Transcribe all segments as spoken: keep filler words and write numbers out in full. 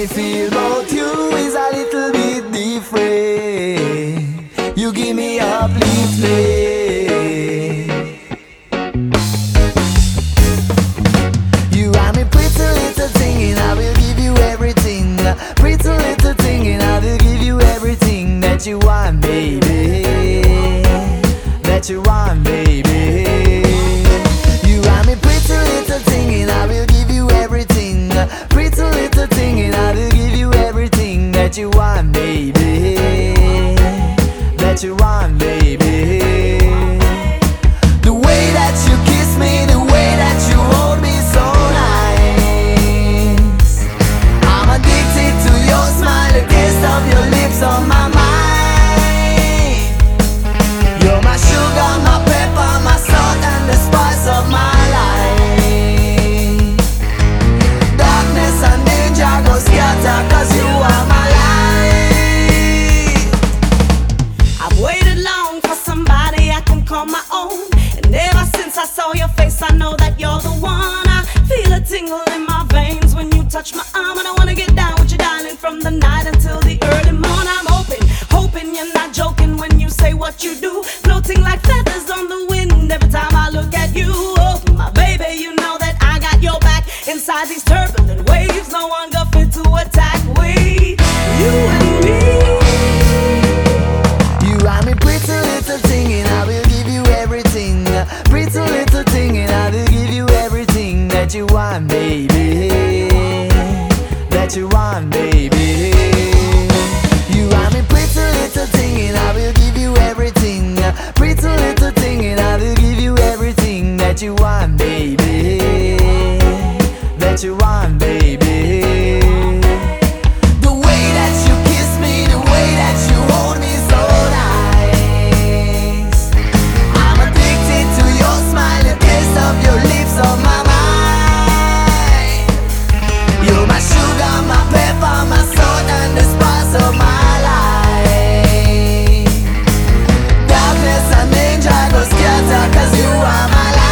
me feel about you is a little bit different. You give me uplifting. You are me pretty little thing and I will give you everything. Pretty little thing and I will give you everything that you want, baby. That you want, baby. You are me pretty little thing and I will give you everything. Pretty little thing and I will give you everything that you want, baby. That you want, baby. The way that you kiss me, the way that you hold me so nice. I'm addicted to your smile, the taste of your lips on my mind. You're my sugar, my pepper, my salt and the spice of my life. Darkness and danger go scatter cause you are my life. I've waited long for somebody I can call my own, and ever since I saw your face I know that you're the one. I feel a tingle in my veins when you touch my arm, and I wanna get down with you, darling, from the night until the early morn. I'm hoping, hoping you're not joking when you say what you do, floating like feathers on the wind every time I look at you. Oh, my baby, you know that I got your back. Inside these turbulent waves, no one got fit to attack. We, you and me. You are me pretty little thing and I will give you everything. Pretty little thing and I will give you everything that you want, baby. That you want, baby. You are me pretty little thing and I will give you everything. Pretty little thing and I will give you everything that you want, baby. That you want, baby. The way that you kiss me, the way that you hold me so nice. I'm addicted to your smile, the taste of your lips on my mind. You're my sugar, my pepper, my salt and the spice of my life. Darkness and danger go scatter cause you are my life.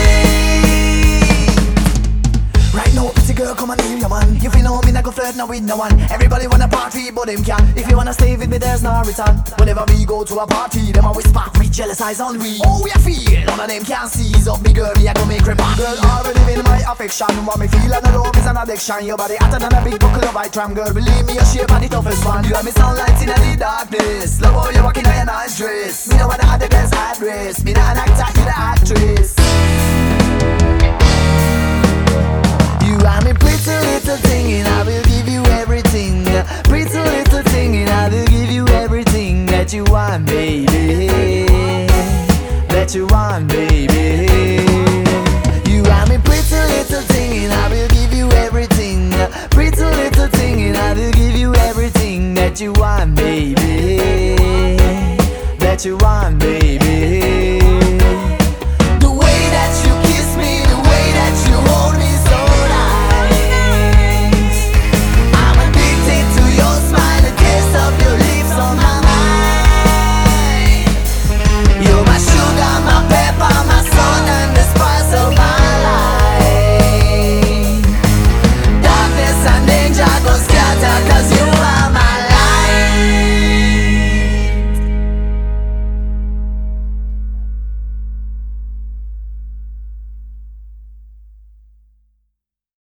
Right now, pretty girl, come and hear your man. You feel know me, not go flirt now with no one. Everybody wanna party, but them can. If you wanna stay with me, there's no return. Whenever we go to a party, them always spark with jealous eyes on we. Oh, we feel, none of them can seize up me girl, me I go make remark. Girl, already in my affection. What me feel and the love is an addiction. Your body hotter than a big buckle of white tram. Girl, believe me, your shape are the toughest one. You have me sunlight in the darkness. Love how you walking in your nice dress. Me know what the other girls address. Me not an actor, you the actress.